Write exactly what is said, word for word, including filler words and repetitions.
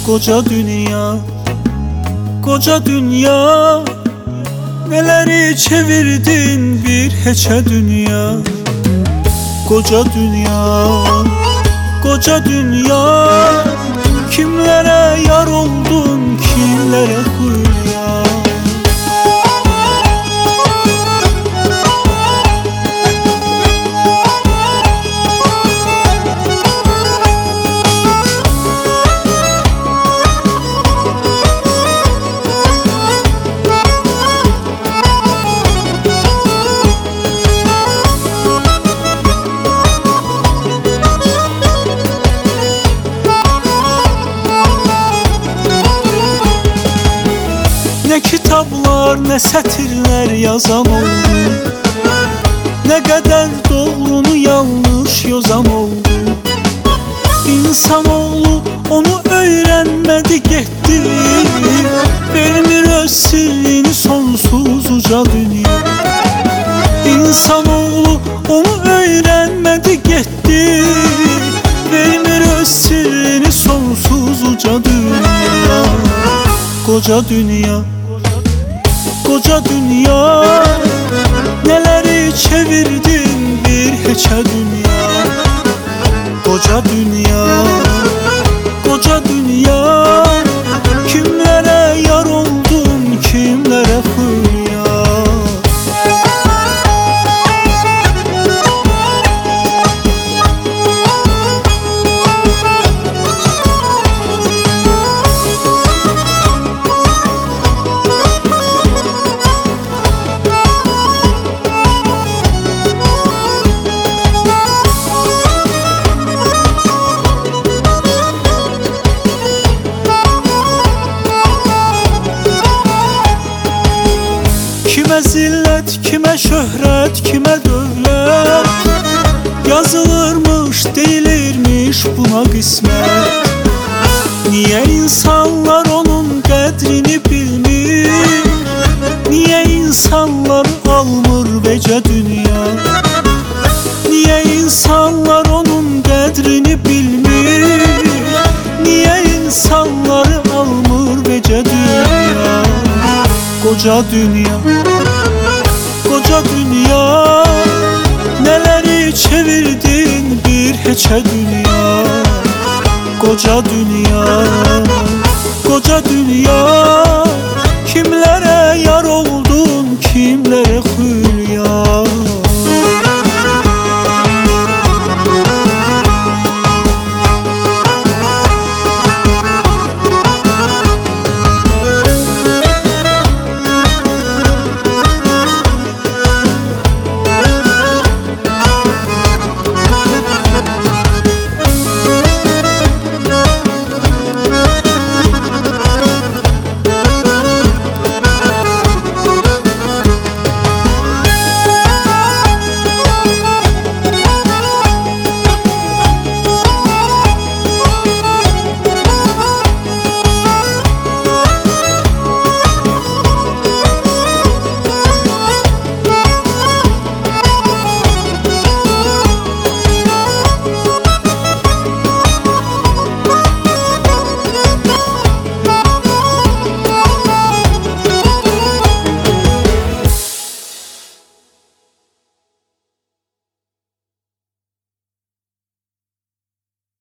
Koca dünya, koca dünya, neleri çevirdin bir heçe dünya. Koca dünya, koca dünya, kimlere yar oldun, kimlere hülya. Ne kitaplar ne sətirlər yazan oldu, ne kadar doğrunu yanlış yozan oldu. İnsanoğlu onu öğrenmedi gitti, vermir öz sirrini sonsuz uca dünya. İnsanoğlu onu öğrenmedi gitti, vermir öz sirrini sonsuz uca dünya. Koca dünya, koca dünya, neleri çevirdin bir heçe dünya. Koca dünya, koca dünya, kimlere yar oldun, kimlere hülya. Kime zillet, kime şöhret, kime dövlet, yazılırmış, değilirmiş buna kısmet. Niye insanlar onun kadrini bilmir, niye insanlar almır vece dünya. Niye insanlar onun kadrini bilmir, niye insanlar almır vece dünya. Koca dünya, koca dünya, neleri çevirdin bir heçe dünya. Koca dünya, koca dünya,